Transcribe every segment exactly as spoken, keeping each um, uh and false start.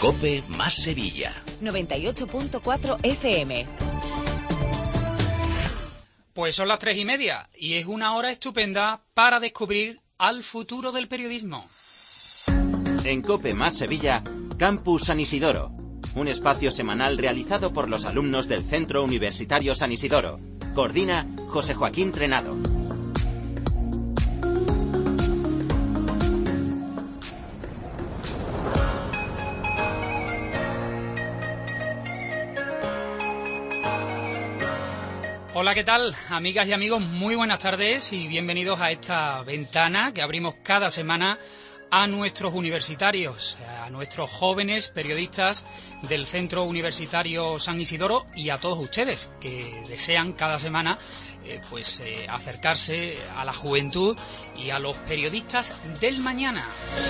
COPE más Sevilla. noventa y ocho punto cuatro F M. Pues son las tres y media y es una hora estupenda para descubrir al futuro del periodismo. En COPE más Sevilla, Campus San Isidoro. Un espacio semanal realizado por los alumnos del Centro Universitario San Isidoro. Coordina José Joaquín Trenado. Hola, ¿qué tal? Amigas y amigos, muy buenas tardes y bienvenidos a esta ventana que abrimos cada semana a nuestros universitarios, a nuestros jóvenes periodistas del Centro Universitario San Isidoro y a todos ustedes que desean cada semana eh, pues eh, acercarse a la juventud y a los periodistas del mañana.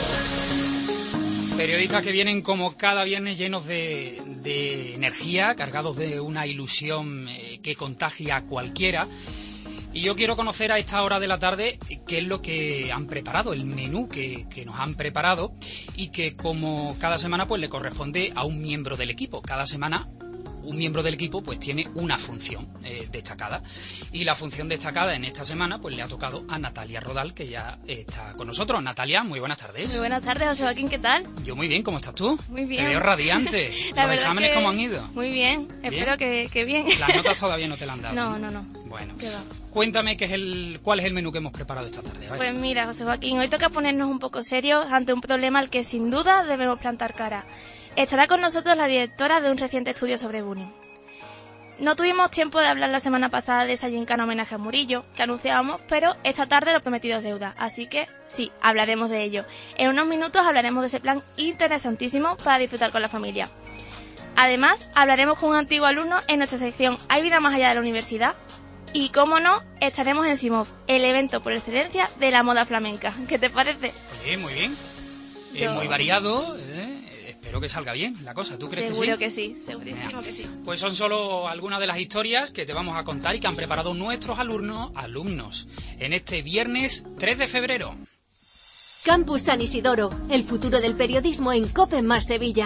Periodistas que vienen como cada viernes llenos de, de energía, cargados de una ilusión eh, que contagia a cualquiera. Y yo quiero conocer a esta hora de la tarde qué es lo que han preparado, el menú que, que nos han preparado y que como cada semana pues le corresponde a un miembro del equipo. Cada semana un miembro del equipo pues tiene una función eh, destacada y la función destacada en esta semana pues le ha tocado a Natalia Rodal, que ya está con nosotros. Natalia, muy buenas tardes. Muy buenas tardes, José Joaquín, ¿qué tal? Yo muy bien, ¿cómo estás tú? Muy bien. Te veo radiante. ¿Los exámenes que... cómo han ido? Muy bien, ¿Bien? espero que, que bien. Las notas todavía no te las han dado. No, no, no. Bueno, ¿Qué va? Cuéntame qué es el, cuál es el menú que hemos preparado esta tarde. Vaya. Pues mira, José Joaquín, hoy toca ponernos un poco serios ante un problema al que sin duda debemos plantar cara. Estará con nosotros la directora de un reciente estudio sobre bullying. No tuvimos tiempo de hablar la semana pasada de esa gincana homenaje a Murillo, que anunciábamos, pero esta tarde lo prometido es deuda, así que sí, hablaremos de ello. En unos minutos hablaremos de ese plan interesantísimo para disfrutar con la familia. Además, hablaremos con un antiguo alumno en nuestra sección ¿Hay vida más allá de la universidad? Y, cómo no, estaremos en Simov, el evento por excelencia de la moda flamenca. ¿Qué te parece? Oye, muy bien. Yo... Es muy variado, ¿eh? Espero que salga bien la cosa. ¿Tú crees Seguro que sí? que sí, segurísimo que sí. Pues son solo algunas de las historias que te vamos a contar y que han preparado nuestros alumnos, alumnos en este viernes tres de febrero. Campus San Isidoro, el futuro del periodismo en COPE más Sevilla.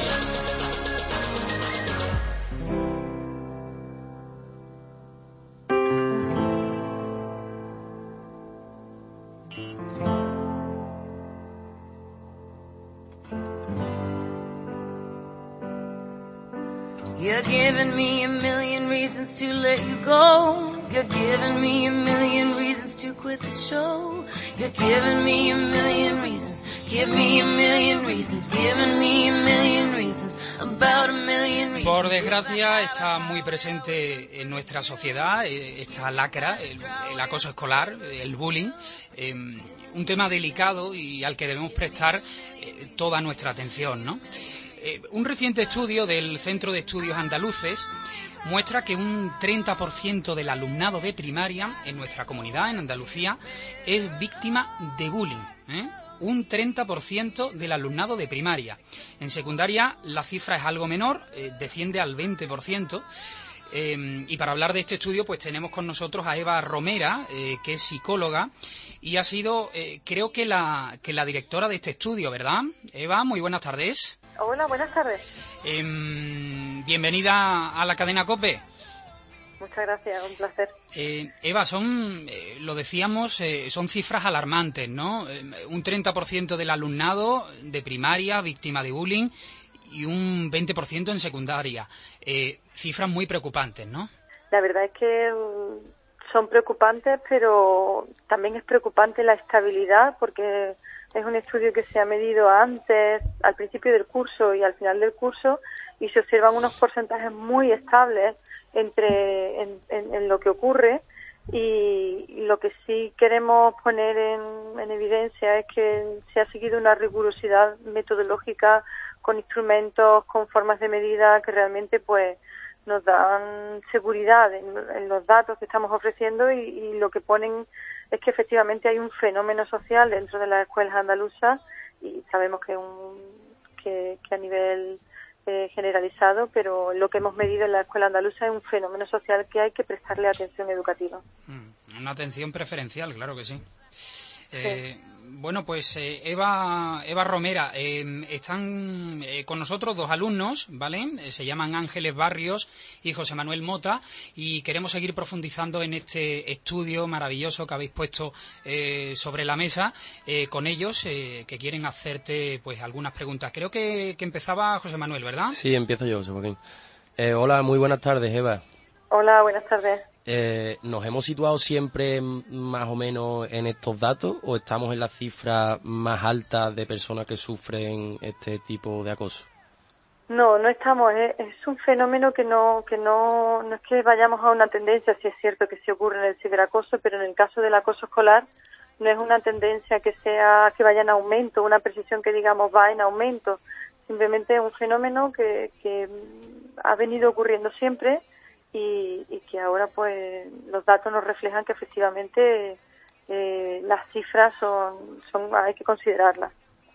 You're giving me a million reasons to let you go. You're giving me a million reasons to quit the show. You're giving me a million reasons. Give me a million reasons. Giving me a million reasons. About a million reasons. Por desgracia está muy presente en nuestra sociedad esta lacra, el, el acoso escolar, el bullying. Eh, un tema delicado y al que debemos prestar eh, toda nuestra atención, ¿no? Eh, un reciente estudio del Centro de Estudios Andaluces muestra que un treinta por ciento del alumnado de primaria en nuestra comunidad, en Andalucía, es víctima de bullying, ¿eh? Un treinta por ciento del alumnado de primaria. En secundaria la cifra es algo menor, eh, desciende al veinte por ciento. Eh, y para hablar de este estudio pues tenemos con nosotros a Eva Romera, eh, que es psicóloga y ha sido, eh, creo que la, que la directora de este estudio, ¿verdad? Eva, muy buenas tardes. Hola, buenas tardes. Eh, bienvenida a la cadena COPE. Muchas gracias, un placer. Eh, Eva, son, eh, lo decíamos, eh, son cifras alarmantes, ¿no? Eh, un treinta por ciento del alumnado de primaria víctima de bullying y un veinte por ciento en secundaria. Eh, cifras muy preocupantes, ¿no? La verdad es que son preocupantes, pero también es preocupante la estabilidad, porque es un estudio que se ha medido antes, al principio del curso y al final del curso, y se observan unos porcentajes muy estables entre en, en, en lo que ocurre, y lo que sí queremos poner en, en evidencia es que se ha seguido una rigurosidad metodológica con instrumentos, con formas de medida que realmente pues nos dan seguridad en, en los datos que estamos ofreciendo, y, y lo que ponen es que efectivamente hay un fenómeno social dentro de las escuelas andaluzas, y sabemos que, un, que, que a nivel eh, generalizado, pero lo que hemos medido en la escuela andaluza es un fenómeno social que hay que prestarle atención educativa. Mm, una atención preferencial, claro que sí. Eh, Bueno, pues eh, Eva Eva Romera, eh, están eh, con nosotros dos alumnos, ¿vale? Eh, se llaman Ángeles Barrios y José Manuel Mota, y queremos seguir profundizando en este estudio maravilloso que habéis puesto eh, sobre la mesa eh, con ellos, eh, que quieren hacerte pues algunas preguntas. Creo que, que empezaba José Manuel, ¿verdad? Sí, empiezo yo, José Joaquín. Eh, hola, muy buenas tardes, Eva. Hola, buenas tardes. Eh, ¿Nos hemos situado siempre más o menos en estos datos o estamos en las cifras más altas de personas que sufren este tipo de acoso? No, no estamos. Es, es un fenómeno que no que no, no es que vayamos a una tendencia. Sí es cierto que sí ocurre en el ciberacoso, pero en el caso del acoso escolar no es una tendencia que sea que vaya en aumento, una precisión que digamos va en aumento. Simplemente es un fenómeno que, que ha venido ocurriendo siempre. Y, y que ahora pues los datos nos reflejan que efectivamente eh, las cifras son, son hay que considerarlas.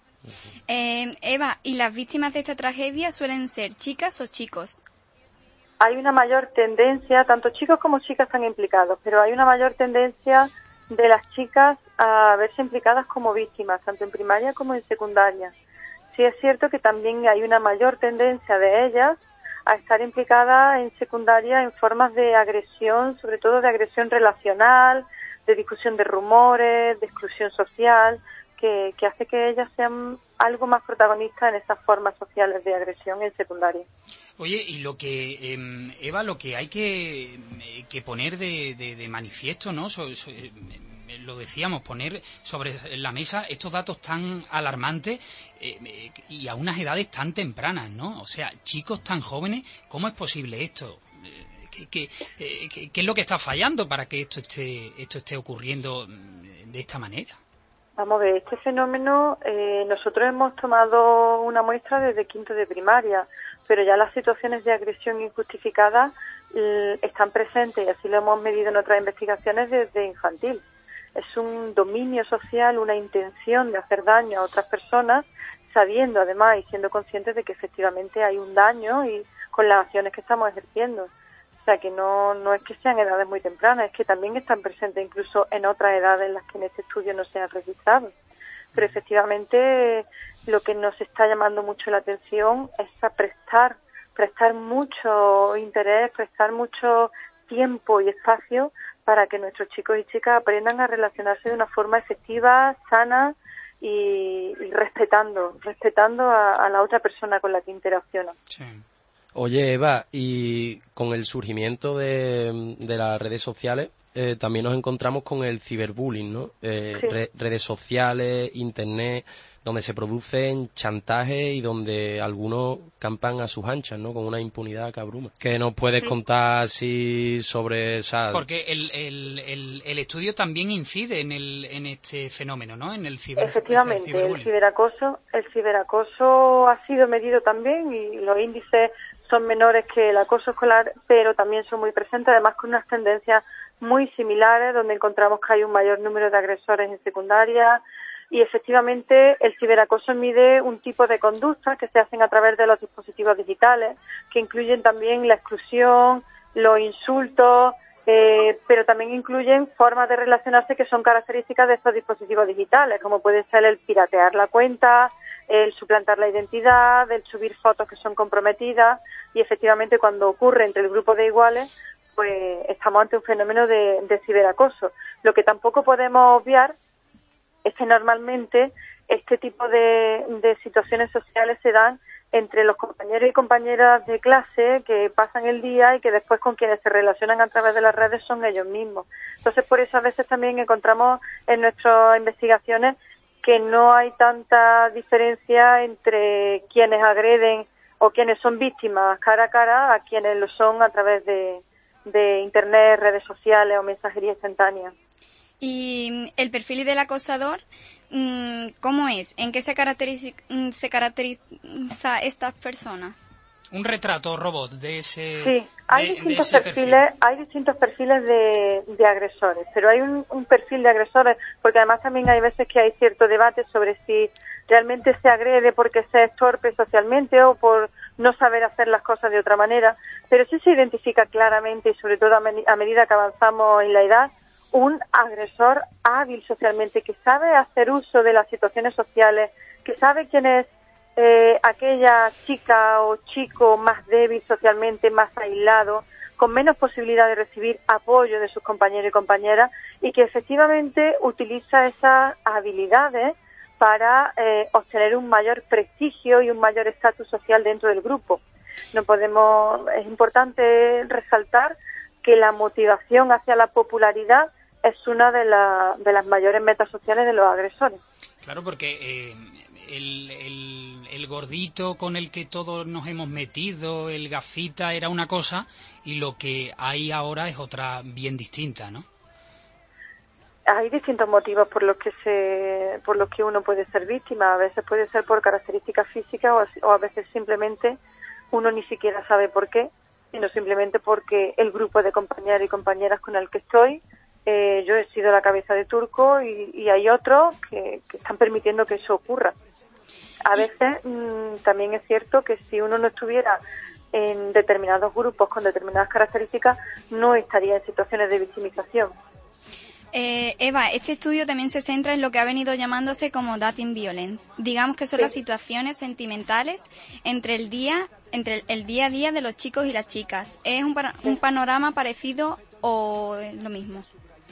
Eh, Eva, ¿y las víctimas de esta tragedia suelen ser chicas o chicos? Hay una mayor tendencia, tanto chicos como chicas están implicados, pero hay una mayor tendencia de las chicas a verse implicadas como víctimas, tanto en primaria como en secundaria. Sí es cierto que también hay una mayor tendencia de ellas a estar implicada en secundaria en formas de agresión, sobre todo de agresión relacional, de discusión de rumores, de exclusión social, que, que hace que ellas sean algo más protagonistas en esas formas sociales de agresión en secundaria. Oye, y lo que, eh, Eva, lo que hay que, eh, que poner de, de, de manifiesto, ¿no? So, so, eh, lo decíamos, poner sobre la mesa estos datos tan alarmantes eh, eh, y a unas edades tan tempranas, ¿no? O sea, chicos tan jóvenes, ¿cómo es posible esto? Eh, ¿qué, qué, eh, qué, ¿Qué es lo que está fallando para que esto esté, esto esté ocurriendo de esta manera? Vamos a ver, este fenómeno, eh, nosotros hemos tomado una muestra desde quinto de primaria, pero ya las situaciones de agresión injustificada eh, están presentes y así lo hemos medido en otras investigaciones desde infantil. Es un dominio social, una intención de hacer daño a otras personas, sabiendo además y siendo conscientes de que efectivamente hay un daño y con las acciones que estamos ejerciendo. O sea que no, no es que sean edades muy tempranas, es que también están presentes incluso en otras edades en las que en este estudio no se han registrado. Pero efectivamente lo que nos está llamando mucho la atención es a prestar, prestar mucho interés, prestar mucho tiempo y espacio para que nuestros chicos y chicas aprendan a relacionarse de una forma efectiva, sana y, y respetando, respetando a, a la otra persona con la que interacciona. Sí. Oye, Eva, y con el surgimiento de, de las redes sociales, eh, también nos encontramos con el ciberbullying, ¿no? Eh, Sí. re- redes sociales, internet, donde se producen chantajes y donde algunos campan a sus anchas, ¿no? Con una impunidad que abruma. ¿Qué nos puedes contar así sobre esa...? Porque el, el, el, el estudio también incide en, el, en este fenómeno, ¿no? En el ciber, Efectivamente, el ciberbullying. ciberacoso, el ciberacoso ha sido medido también y los índices son menores que el acoso escolar, pero también son muy presentes, además con unas tendencias muy similares, donde encontramos que hay un mayor número de agresores en secundaria. Y efectivamente el ciberacoso mide un tipo de conductas que se hacen a través de los dispositivos digitales, que incluyen también la exclusión, los insultos, eh, pero también incluyen formas de relacionarse que son características de estos dispositivos digitales, como puede ser el piratear la cuenta, el suplantar la identidad, el subir fotos que son comprometidas, y efectivamente cuando ocurre entre el grupo de iguales, pues estamos ante un fenómeno de, de ciberacoso. Lo que tampoco podemos obviar es que normalmente este tipo de, de situaciones sociales se dan entre los compañeros y compañeras de clase que pasan el día y que después con quienes se relacionan a través de las redes son ellos mismos. Entonces, por eso a veces también encontramos en nuestras investigaciones que no hay tanta diferencia entre quienes agreden o quienes son víctimas cara a cara a quienes lo son a través de, de Internet, redes sociales o mensajería instantánea. ¿Y el perfil del acosador, cómo es? ¿En qué se caracteriza, se caracteriza estas personas? Un retrato robot de ese Sí, hay de, distintos de ese perfiles, perfil. hay distintos perfiles de, de agresores, pero hay un, un perfil de agresores, porque además también hay veces que hay cierto debate sobre si realmente se agrede porque se es torpe socialmente o por no saber hacer las cosas de otra manera, pero sí se identifica claramente y sobre todo a, me- a medida que avanzamos en la edad un agresor hábil socialmente, que sabe hacer uso de las situaciones sociales, que sabe quién es eh, aquella chica o chico más débil socialmente, más aislado, con menos posibilidad de recibir apoyo de sus compañeros y compañeras, y que efectivamente utiliza esas habilidades para eh, obtener un mayor prestigio y un mayor estatus social dentro del grupo. No podemos, es importante resaltar que la motivación hacia la popularidad es una de, la, de las mayores metas sociales de los agresores. Claro, porque eh, el, el, el gordito con el que todos nos hemos metido, el gafita, era una cosa, y lo que hay ahora es otra bien distinta, ¿no? Hay distintos motivos por los que se, por los que uno puede ser víctima. A veces puede ser por características físicas o, o a veces simplemente uno ni siquiera sabe por qué, sino simplemente porque el grupo de compañeros y compañeras con el que estoy, eh, yo he sido la cabeza de turco y, y hay otros que, que están permitiendo que eso ocurra. A veces mmm, también es cierto que si uno no estuviera en determinados grupos con determinadas características, no estaría en situaciones de victimización. Eh, Eva, este estudio también se centra en lo que ha venido llamándose como dating violence. Digamos que son sí. las situaciones sentimentales entre el día entre el, el día a día de los chicos y las chicas. ¿Es un, sí. un panorama parecido o es lo mismo?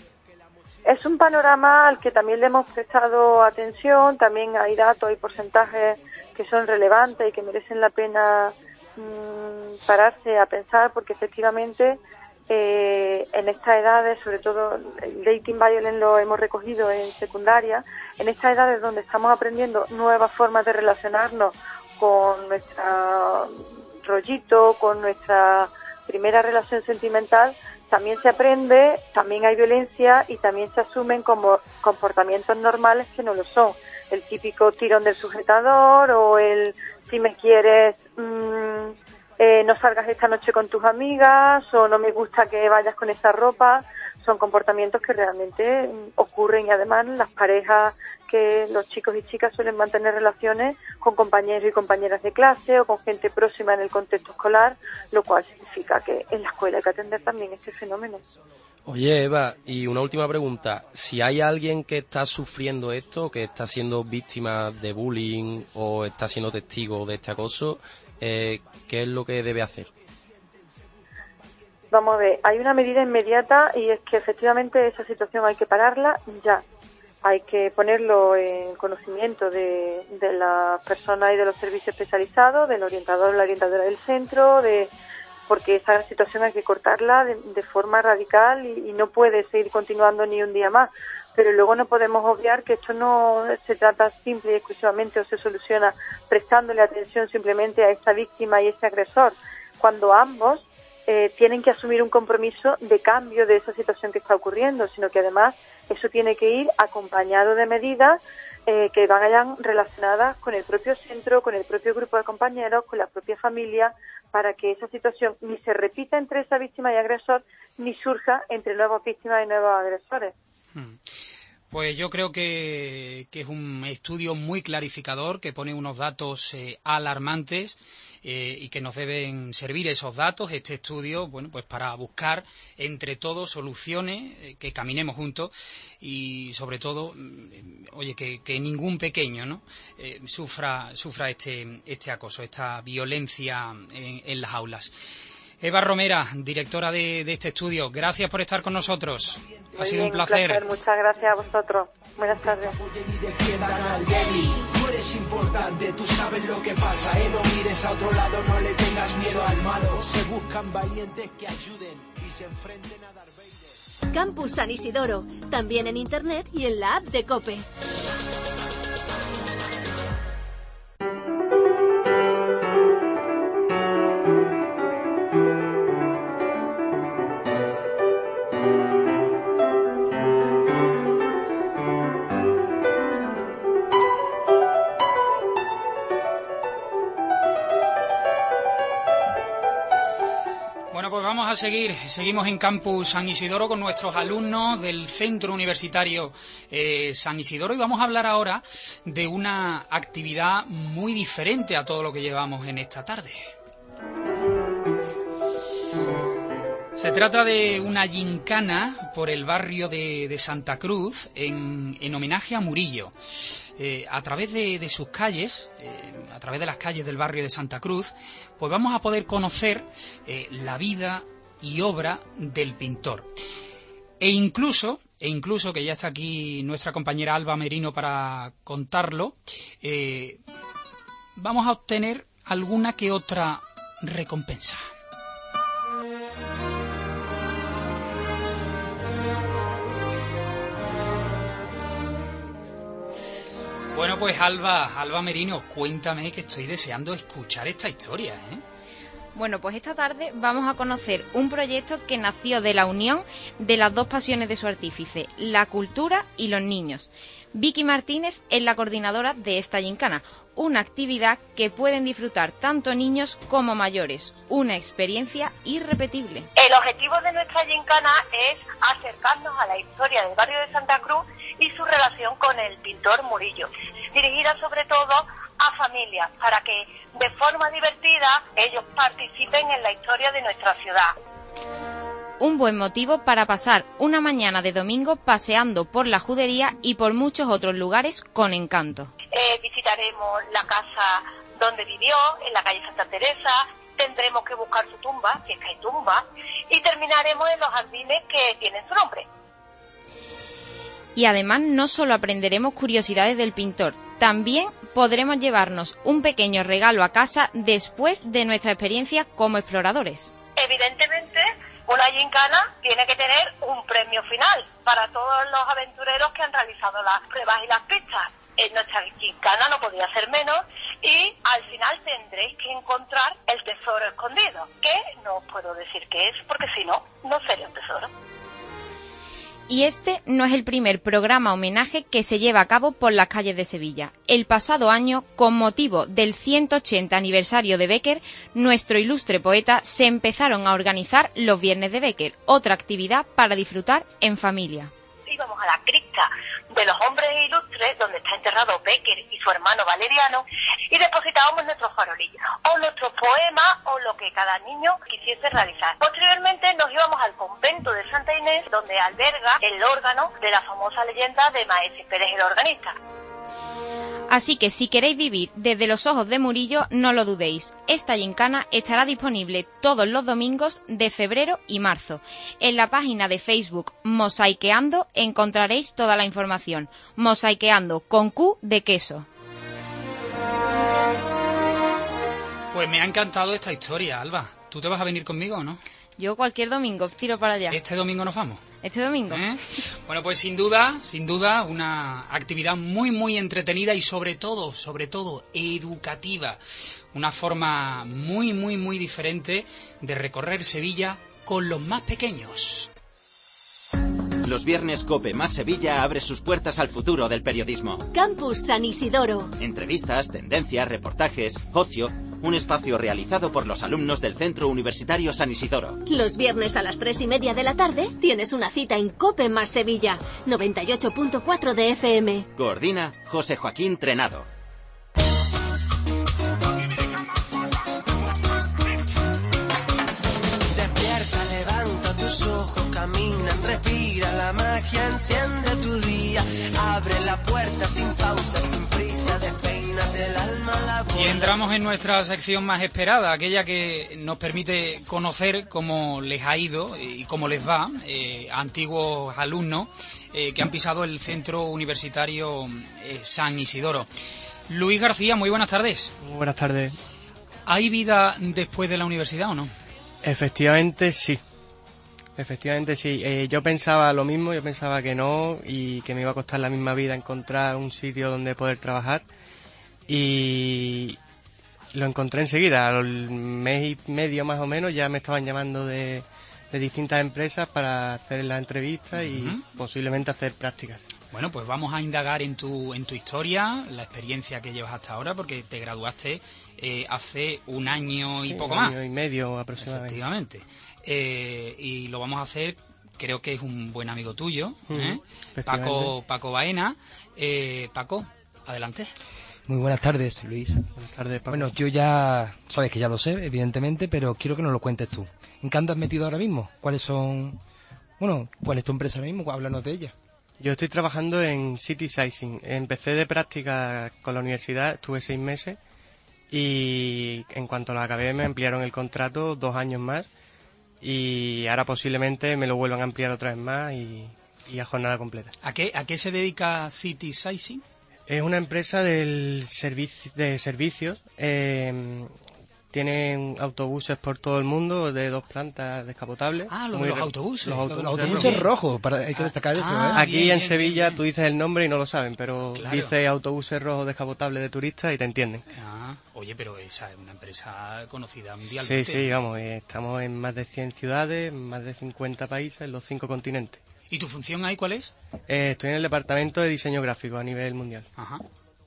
Es un panorama al que también le hemos prestado atención. También hay datos y porcentajes que son relevantes y que merecen la pena mmm, pararse a pensar, porque efectivamente Eh, en estas edades, sobre todo el dating violence lo hemos recogido en secundaria, en estas edades donde estamos aprendiendo nuevas formas de relacionarnos con nuestro rollito, con nuestra primera relación sentimental, también se aprende, también hay violencia y también se asumen como comportamientos normales que no lo son. El típico tirón del sujetador o el si me quieres... Mmm, Eh, no salgas esta noche con tus amigas, o no me gusta que vayas con esa ropa. Son comportamientos que realmente ocurren, y además las parejas, que los chicos y chicas suelen mantener relaciones con compañeros y compañeras de clase o con gente próxima en el contexto escolar, lo cual significa que en la escuela hay que atender también este fenómeno. Oye, Eva, y una última pregunta. Si hay alguien que está sufriendo esto, que está siendo víctima de bullying o está siendo testigo de este acoso, eh, ¿qué es lo que debe hacer? Vamos a ver, hay una medida inmediata, y es que efectivamente esa situación hay que pararla ya. Hay que ponerlo en conocimiento de, de las personas y de los servicios especializados, del orientador o la orientadora del centro, de porque esa situación hay que cortarla de, de forma radical y, y no puede seguir continuando ni un día más. Pero luego no podemos obviar que esto no se trata simple y exclusivamente o se soluciona prestándole atención simplemente a esta víctima y este agresor, cuando ambos eh, tienen que asumir un compromiso de cambio de esa situación que está ocurriendo, sino que además eso tiene que ir acompañado de medidas eh, que vayan relacionadas con el propio centro, con el propio grupo de compañeros, con la propia familia, para que esa situación ni se repita entre esa víctima y agresor, ni surja entre nuevas víctimas y nuevos agresores. Pues yo creo que, que es un estudio muy clarificador, que pone unos datos eh, alarmantes eh, y que nos deben servir esos datos, este estudio, bueno, pues para buscar entre todos soluciones, eh, que caminemos juntos y sobre todo, eh, oye, que, que ningún pequeño, ¿no? eh, sufra sufra este este acoso, esta violencia en, en las aulas. Eva Romera, directora de, de este estudio, gracias por estar con nosotros. Muy ha sido bien, un placer. un placer. Muchas gracias a vosotros. Buenas tardes. Tú eres importante, tú sabes lo que pasa, ¿eh? No mires a otro lado, no le tengas miedo al malo. Se buscan valientes que ayuden y se enfrenten a Darth Vader. Campus San Isidoro, también en internet y en la app de COPE. A seguir, seguimos en Campus San Isidoro con nuestros alumnos del Centro Universitario eh, San Isidoro, y vamos a hablar ahora de una actividad muy diferente a todo lo que llevamos en esta tarde. Se trata de una gincana por el barrio de, de Santa Cruz en, en homenaje a Murillo. Eh, a través de, de sus calles, eh, a través de las calles del barrio de Santa Cruz, pues vamos a poder conocer eh, la vida y obra del pintor. E incluso, e incluso, que ya está aquí nuestra compañera Alba Merino para contarlo, eh, vamos a obtener alguna que otra recompensa. Bueno, pues Alba, Alba Merino, cuéntame, que estoy deseando escuchar esta historia, ¿eh? Bueno, pues esta tarde vamos a conocer un proyecto que nació de la unión de las dos pasiones de su artífice, la cultura y los niños. Vicky Martínez es la coordinadora de esta gincana, una actividad que pueden disfrutar tanto niños como mayores, una experiencia irrepetible. El objetivo de nuestra gincana es acercarnos a la historia del barrio de Santa Cruz y su relación con el pintor Murillo, dirigida sobre todo a familias, para que de forma divertida ellos participen en la historia de nuestra ciudad. Un buen motivo para pasar una mañana de domingo paseando por la Judería y por muchos otros lugares con encanto. Eh, visitaremos la casa donde vivió, en la calle Santa Teresa, tendremos que buscar su tumba, si es que hay tumba, y terminaremos en los jardines que tienen su nombre. Y además no solo aprenderemos curiosidades del pintor, también podremos llevarnos un pequeño regalo a casa después de nuestra experiencia como exploradores. Evidentemente, una gincana tiene que tener un premio final para todos los aventureros que han realizado las pruebas y las pistas. En nuestra gincana no podía ser menos y al final tendréis que encontrar el tesoro escondido, que no os puedo decir qué es porque si no, no sería un tesoro. Y este no es el primer programa homenaje que se lleva a cabo por las calles de Sevilla. El pasado año, con motivo del ciento ochenta aniversario de Bécquer, nuestro ilustre poeta, se empezaron a organizar los Viernes de Bécquer, otra actividad para disfrutar en familia. Íbamos a la cripta de los hombres ilustres, donde está enterrado Bécquer y su hermano Valeriano, y depositábamos nuestros farolillos, o nuestros poemas, o lo que cada niño quisiese realizar. Posteriormente nos íbamos al convento de Santa Inés, donde alberga el órgano de la famosa leyenda de Maese Pérez el organista. Así que si queréis vivir desde los ojos de Murillo, no lo dudéis. Esta gincana estará disponible todos los domingos de febrero y marzo. En la página de Facebook Mosaiqueando encontraréis toda la información. Mosaiqueando con Q de queso. Pues me ha encantado esta historia, Alba. ¿Tú te vas a venir conmigo o no? Yo cualquier domingo tiro para allá. ¿Este domingo nos vamos? Este domingo. ¿Eh? Bueno, pues sin duda, sin duda, una actividad muy, muy entretenida y sobre todo, sobre todo, educativa. Una forma muy, muy, muy diferente de recorrer Sevilla con los más pequeños. Los viernes COPE más Sevilla abre sus puertas al futuro del periodismo. Campus San Isidoro. Entrevistas, tendencias, reportajes, ocio... Un espacio realizado por los alumnos del Centro Universitario San Isidoro. Los viernes a las tres y media de la tarde tienes una cita en COPE más Sevilla, noventa y ocho punto cuatro de F M. Coordina José Joaquín Trenado. Despierta, levanta tus ojos, caminan, respira, la magia enciende tu día. Abre la puerta sin pausa, sin prisa, despeínate el alma, la voz. Y entramos en nuestra sección más esperada, aquella que nos permite conocer cómo les ha ido y cómo les va eh, a antiguos alumnos eh, que han pisado el Centro Universitario eh, San Isidoro. Luis García, muy buenas tardes. Muy buenas tardes. ¿Hay vida después de la universidad o no? Efectivamente sí. Efectivamente sí. Eh, yo pensaba lo mismo, yo pensaba que no y que me iba a costar la misma vida encontrar un sitio donde poder trabajar. Y lo encontré enseguida, al mes y medio más o menos ya me estaban llamando de, de distintas empresas para hacer la entrevista y uh-huh. posiblemente hacer prácticas. Bueno, pues vamos a indagar en tu en tu historia, la experiencia que llevas hasta ahora, porque te graduaste eh, hace un año y sí, poco un más. Un año y medio aproximadamente. Efectivamente. Eh, y lo vamos a hacer, creo que es un buen amigo tuyo, ¿eh? uh-huh. Paco, Paco Baena. Eh, Paco, adelante. Muy buenas tardes, Luis. Buenas tardes, Paco. Bueno, yo ya, sabes que ya lo sé, evidentemente, pero quiero que nos lo cuentes tú. ¿En qué andas metido ahora mismo? ¿Cuáles son, bueno, cuál es tu empresa ahora mismo? Háblanos de ella. Yo estoy trabajando en City Sizing. Empecé de práctica con la universidad, estuve seis meses y en cuanto lo acabé me ampliaron el contrato dos años más y ahora posiblemente me lo vuelvan a ampliar otra vez más y, y a jornada completa. ¿A qué, a qué se dedica City Sizing? Es una empresa del servici de servicios. Eh, tienen autobuses por todo el mundo de dos plantas descapotables. Ah, los de los autobuses. Los autobuses, los autobuses rojos, rojos, para, hay que destacar ah, eso. Ah, ¿eh? Aquí bien, en bien, Sevilla bien, bien. tú dices el nombre y no lo saben, pero Claro. dices autobuses rojos descapotables de turistas y te entienden. Ah, oye, pero esa es una empresa conocida Sí, mundialmente. sí, vamos, eh, estamos en más de cien ciudades, en más de cincuenta países, en los cinco continentes. ¿Y tu función ahí cuál es? Eh, estoy en el departamento de diseño gráfico a nivel mundial. Ajá.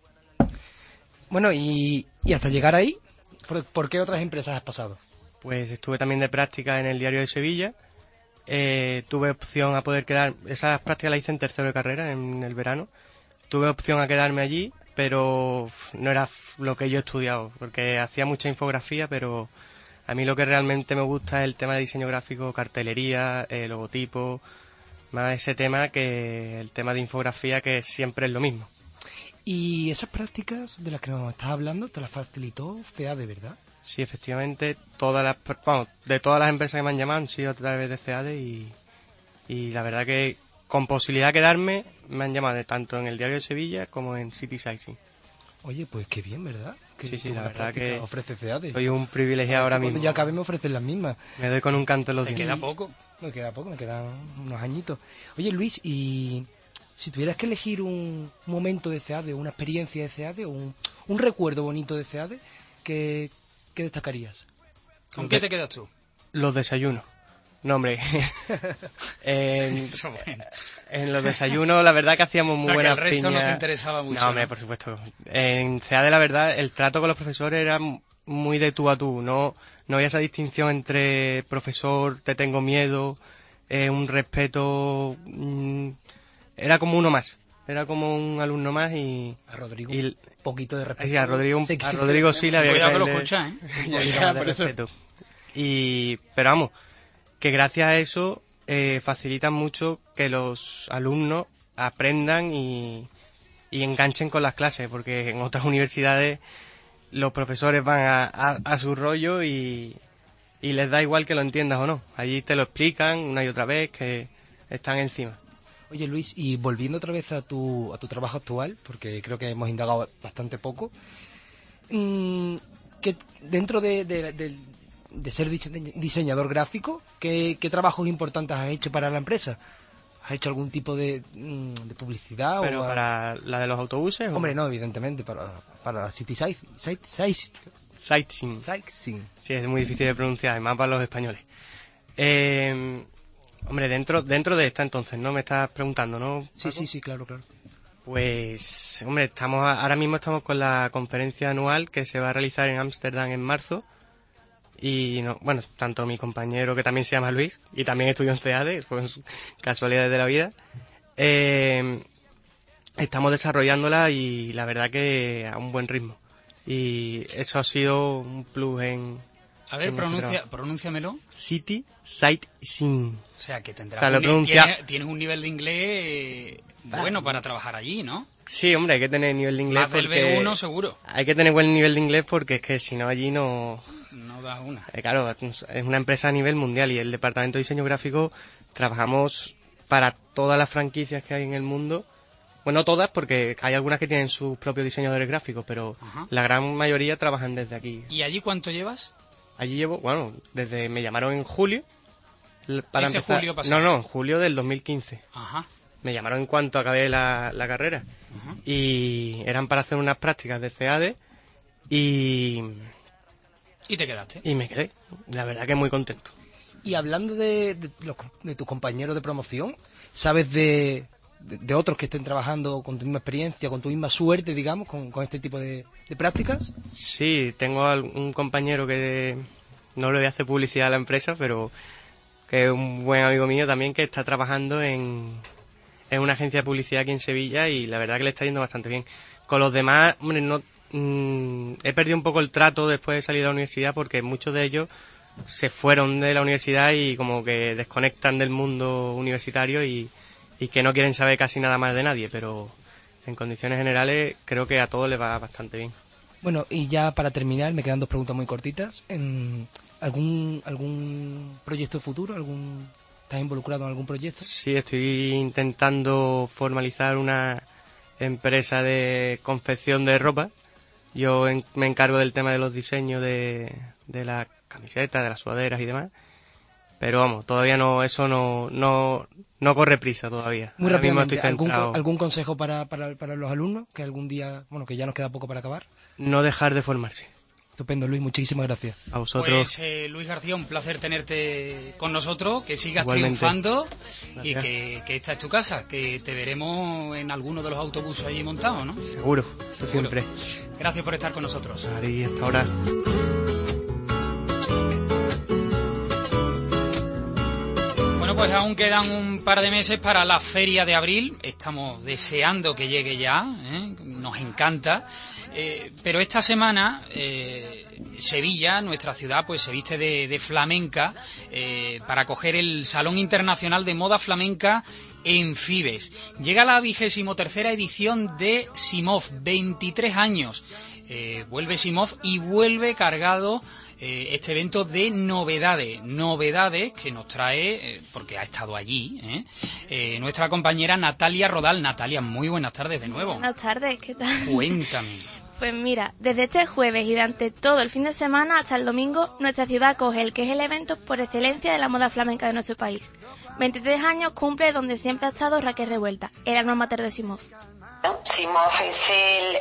Bueno, y, y hasta llegar ahí, ¿por, por qué otras empresas has pasado? Pues estuve también de práctica en el Diario de Sevilla. Eh, tuve opción a poder quedar... Esas prácticas las hice en tercero de carrera, en el verano. Tuve opción a quedarme allí, pero no era lo que yo he estudiado, porque hacía mucha infografía, pero a mí lo que realmente me gusta es el tema de diseño gráfico, cartelería, eh, logotipo, más ese tema que el tema de infografía, que siempre es lo mismo. ¿Y esas prácticas de las que nos estás hablando te las facilitó C A D, verdad? Sí, efectivamente, todas las, vamos, de todas las empresas que me han llamado han sido a través de C A D y, y la verdad que con posibilidad de quedarme me han llamado de tanto en el Diario de Sevilla como en City Sizing. Oye, pues qué bien, ¿verdad? Que, sí, sí, que la buena verdad práctica que ofrece C A D. soy un privilegiado ahora mismo. Cuando ya acabe me ofrecen las mismas. Me doy con un canto en los ¿Te dientes. queda poco? Me queda poco, me quedan unos añitos. Oye, Luis, y si tuvieras que elegir un momento de C A D, una experiencia de C A D, o un, un recuerdo bonito de C A D, ¿qué, qué destacarías? ¿Con qué te quedas tú? Los desayunos. No, hombre. en, Eso, bueno. en los desayunos, la verdad que hacíamos muy O sea, que buenas el resto no piñas. te interesaba mucho, No, hombre, ¿no? por supuesto. En C A D, la verdad, el trato con los profesores era muy de tú a tú. No, no había esa distinción entre profesor, te tengo miedo, eh, un respeto. Mm, era como uno más. Era como un alumno más y... A Rodrigo, y, un poquito de respeto. Sí, a Rodrigo, un- Sí, que a sí, Rodrigo que- sí le había Cuidado que lo caerle escucha, ¿eh? un poquito más de Por eso. respeto. Y, pero vamos, que gracias a eso eh, facilitan mucho que los alumnos aprendan y, y enganchen con las clases, porque en otras universidades los profesores van a, a, a su rollo y, y les da igual que lo entiendas o no. Allí te lo explican una y otra vez, que están encima. Oye, Luis, y volviendo otra vez a tu, a tu trabajo actual, porque creo que hemos indagado bastante poco, mmm, que dentro de, de, de, de ser dise- diseñador gráfico, ¿qué, ¿qué trabajos importantes has hecho para la empresa? ¿Has hecho algún tipo de, mm, de publicidad? Pero o a- para la de los autobuses... ¿o? Hombre, no, evidentemente, para, para City Size, Size, Size, Sightseeing. Sightseeing. Sí, es muy difícil de pronunciar, y más para los españoles. Eh, hombre, dentro dentro de esta entonces, ¿no? Me estás preguntando, ¿no? Sí, Paco? sí, sí, claro, claro. Pues, hombre, estamos a- ahora mismo estamos con la conferencia anual que se va a realizar en Ámsterdam en marzo. Y, no, bueno, tanto mi compañero, que también se llama Luis, y también estudió en C A D, pues casualidades de la vida, eh, estamos desarrollándola y la verdad que a un buen ritmo. Y eso ha sido un plus en... A ver, en nuestro pronuncia, trabajo. pronúnciamelo. City Sightseeing. O sea, que tendrás O sea, lo un, ni- pronuncia- tienes, tienes un nivel de inglés eh, bueno para trabajar allí, ¿no? Sí, hombre, hay que tener nivel de inglés Más del porque... B uno seguro. Hay que tener buen nivel de inglés porque es que si no allí no... No das una. Eh, claro, es una empresa a nivel mundial y el departamento de diseño gráfico trabajamos para todas las franquicias que hay en el mundo. Bueno, no todas, porque hay algunas que tienen sus propios diseñadores gráficos, pero Ajá. la gran mayoría trabajan desde aquí. ¿Y allí cuánto llevas? Allí llevo, bueno, desde me llamaron en julio. l- Para Este empezar, julio pasado. no, no, en julio del dos mil quince. Ajá. Me llamaron en cuanto acabé la, la carrera. Ajá. Y eran para hacer unas prácticas de C A D y, ¿Y te quedaste? y me quedé. La verdad que muy contento. Y hablando de, de, los- de tus compañeros de promoción, ¿sabes de, de, de otros que estén trabajando con tu misma experiencia, con tu misma suerte, digamos, con, con este tipo de, de prácticas? Sí, tengo al- un compañero que no le voy a hacer publicidad a la empresa, pero que es un buen amigo mío también que está trabajando en, en una agencia de publicidad aquí en Sevilla y la verdad que le está yendo bastante bien. Con los demás, hombre, no mm, he perdido un poco el trato después de salir de la universidad porque muchos de ellos se fueron de la universidad y como que desconectan del mundo universitario y, y que no quieren saber casi nada más de nadie, pero en condiciones generales creo que a todos les va bastante bien. Bueno, y ya para terminar, me quedan dos preguntas muy cortitas. ¿En algún algún proyecto futuro? algún ¿Estás involucrado en algún proyecto? Sí, estoy intentando formalizar una empresa de confección de ropa. Yo en, me encargo del tema de los diseños de, de las camisetas, de las sudaderas y demás. Pero vamos, todavía no, eso no, no, no corre prisa todavía. Muy Ahora rápidamente, mismo estoy ¿algún, centrado. ¿algún consejo para, para, para los alumnos? Que algún día, bueno, que ya nos queda poco para acabar. No dejar de formarse. Estupendo, Luis, muchísimas gracias. A vosotros. Pues eh, Luis García, un placer tenerte con nosotros, que sigas Igualmente. triunfando y Gracias. que, que esta es tu casa, que te veremos en alguno de los autobuses allí montados, ¿no? Seguro, eso siempre. Gracias por estar con nosotros. Ari, hasta ahora. Bueno, pues aún quedan un par de meses para la feria de abril. Estamos deseando que llegue ya, ¿eh? Nos encanta. Eh, pero esta semana eh, Sevilla, nuestra ciudad, pues se viste de, de flamenca eh, para acoger el Salón Internacional de Moda Flamenca en Fibes. Llega la vigésimo tercera edición de Simov, veintitrés años. Eh, vuelve Simov y vuelve cargado eh, este evento de novedades, novedades que nos trae, eh, porque ha estado allí, ¿eh? Eh, nuestra compañera Natalia Rodal. Natalia, muy buenas tardes de nuevo. Buenas tardes, ¿qué tal? Cuéntame. Pues mira, desde este jueves y durante todo el fin de semana hasta el domingo, nuestra ciudad acoge el que es el evento por excelencia de la moda flamenca de nuestro país. veintitrés años cumple donde siempre ha estado Raquel Revuelta, el alma mater de Simov. Simov es el,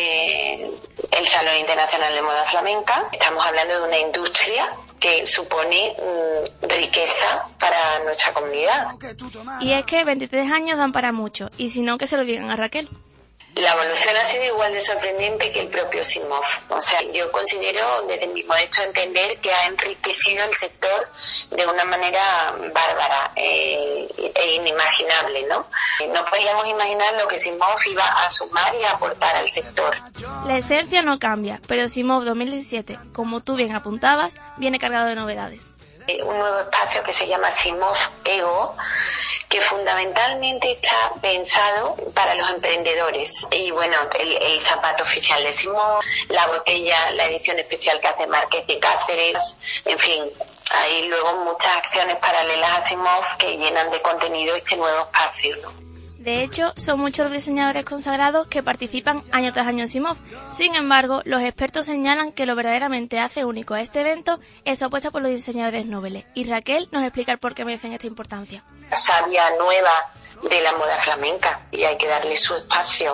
eh, el Salón Internacional de Moda Flamenca. Estamos hablando de una industria que supone mm, riqueza para nuestra comunidad. Y es que veintitrés años dan para mucho, y si no, que se lo digan a Raquel. La evolución ha sido igual de sorprendente que el propio Simov. O sea, yo considero, desde mi modesto entender, que ha enriquecido el sector de una manera bárbara eh, e inimaginable, ¿no? No podíamos imaginar lo que Simov iba a sumar y a aportar al sector. La esencia no cambia, pero Simov dos mil diecisiete, como tú bien apuntabas, viene cargado de novedades. Un nuevo espacio que se llama Simov Ego, que fundamentalmente está pensado para los emprendedores. Y bueno, el, el zapato oficial de Simov, la botella, la edición especial que hace Márquez de Cáceres, en fin, hay luego muchas acciones paralelas a Simov que llenan de contenido este nuevo espacio, ¿no? De hecho, son muchos los diseñadores consagrados que participan año tras año en Simov. Sin embargo, los expertos señalan que lo verdaderamente hace único a este evento es su apuesta por los diseñadores nobles. Y Raquel nos explica el por qué merecen esta importancia. Savia nueva de la moda flamenca y hay que darle su espacio.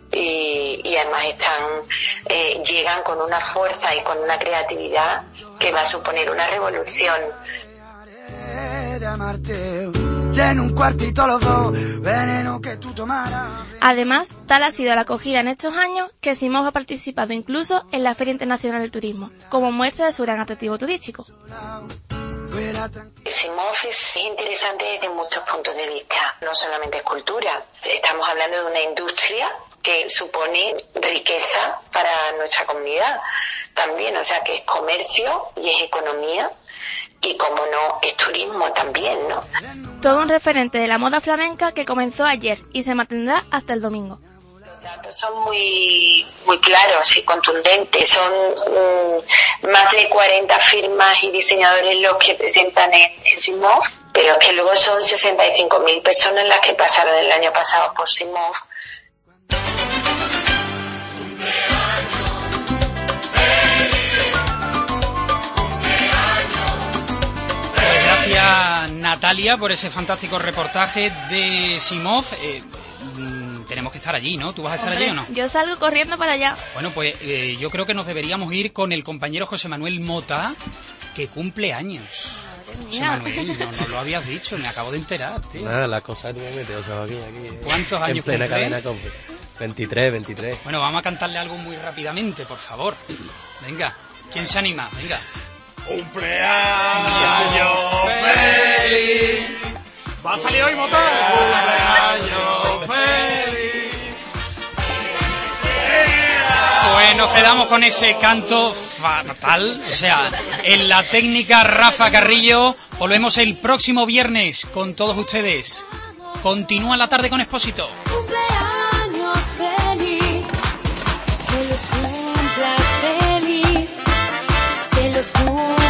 Y, y además están eh, llegan con una fuerza y con una creatividad que va a suponer una revolución. Además, tal ha sido la acogida en estos años que Simov ha participado incluso en la Feria Internacional del Turismo, como muestra de su gran atractivo turístico. Simov es interesante desde muchos puntos de vista, no solamente es cultura, estamos hablando de una industria que supone riqueza para nuestra comunidad también, o sea que es comercio y es economía y como no es turismo también, ¿no? Todo un referente de la moda flamenca que comenzó ayer y se mantendrá hasta el domingo. Los datos son muy muy claros y contundentes, son um, más de cuarenta firmas y diseñadores los que presentan en, en Simov, pero es que luego son sesenta y cinco mil personas las que pasaron el año pasado por Simov. Gracias, Natalia, por ese fantástico reportaje de Simov. Eh, mm, tenemos que estar allí, ¿no? ¿Tú vas a estar Hombre, allí o no? Yo salgo corriendo para allá. Bueno, pues eh, yo creo que nos deberíamos ir con el compañero José Manuel Mota, que cumple años. José Manuel, no, no lo habías dicho, me acabo de enterar, tío. Nada, la cosa que me mete, o sea, aquí, aquí. ¿Cuántos años En plena cumple? cadena cumple. veintitrés, veintitrés. Bueno, vamos a cantarle algo muy rápidamente, por favor. Venga, ¿quién se anima? Venga. ¡Cumpleaños feliz! ¿Va a salir hoy, Mota? ¡Cumpleaños feliz! Pues nos quedamos con ese canto fatal, o sea, en la técnica Rafa Carrillo. Volvemos el próximo viernes con todos ustedes. Continúa la tarde con Expósito. Cumpleaños feliz, que los cumplas feliz, que los cumplas